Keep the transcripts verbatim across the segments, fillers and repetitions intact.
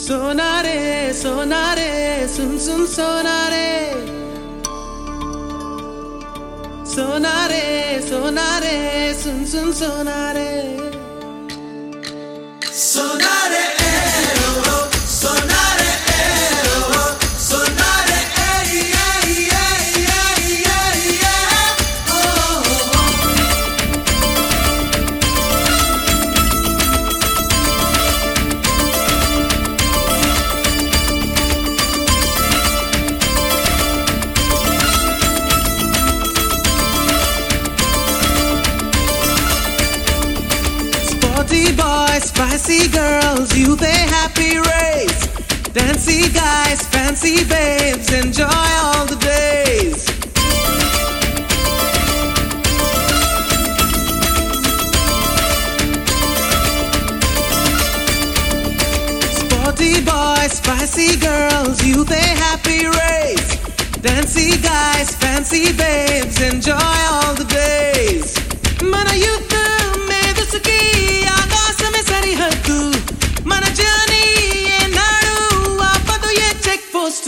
Sonare, sonare, sun sun sonare. Sonare, sonare, sun sun sonare. Sonare, eh, oh, oh, sonare, eh, oh, oh, sonare, eh, yeah, yeah, yeah, yeah, yeah, oh, oh, oh. Sporty boys, spicy girls, you they happy race. Dancy guys, fancy babes, enjoy all the days. Sporty boys, spicy girls, you they happy race. Dancy guys, fancy babes, enjoy all the days. Mana youth medusuki agasame sarihaddu. Mana journey enadu aapadu ye check post.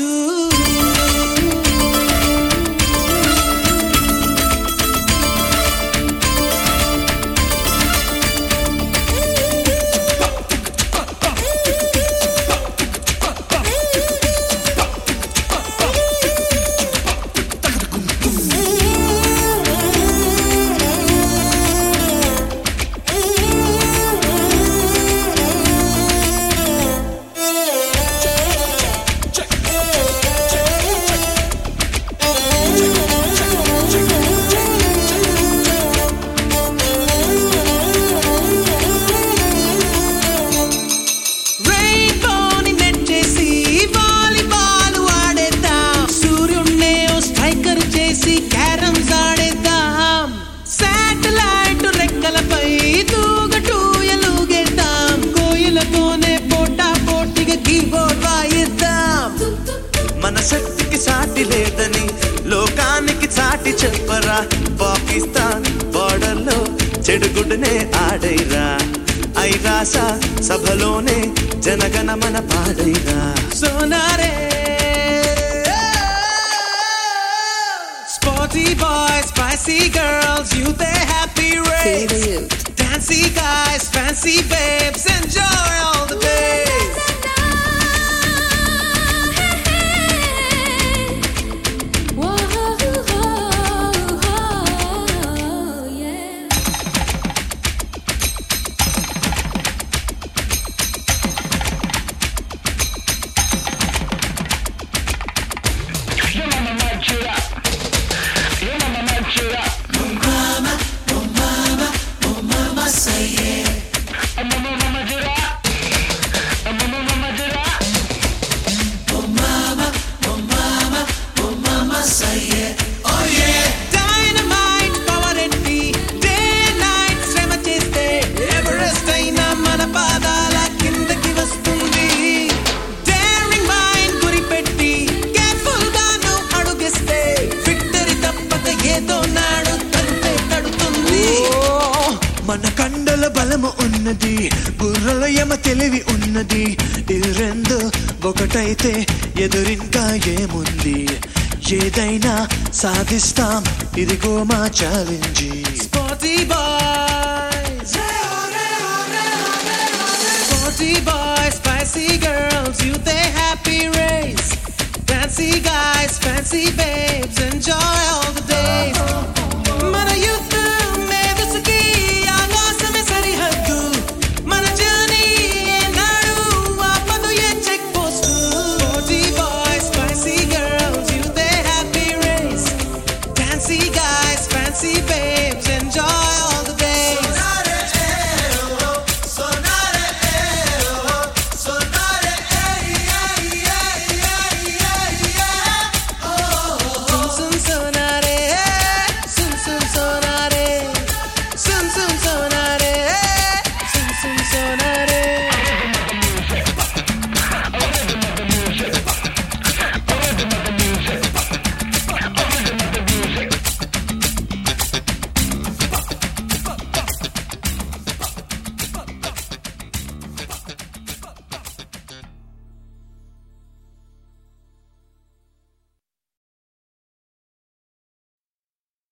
మన శక్తికి సాటి లేదని లోకానికి చాటి చెప్పరా. Pakistan border లో చెడుగుడునే ఆడైరా. ఐరాస సభలోనే జనగణమన పాడైరా. సోనారే sporty boys, spicy girls, you they happy race. Dancy guys, fancy babes, enjoy all the days. మన కండల బలము ఉన్నది, బుర్రల యమ తెలివి ఉన్నది. ఇది రెండు ఒకటైతే ఎదురింకా ఏముంది? ఏదైనా సాధిస్తాం, ఇదిగో మా challenge. Sporty boys, sporty boys, spicy girls, you they happy race. Fancy guys, fancy babes, enjoy all the days.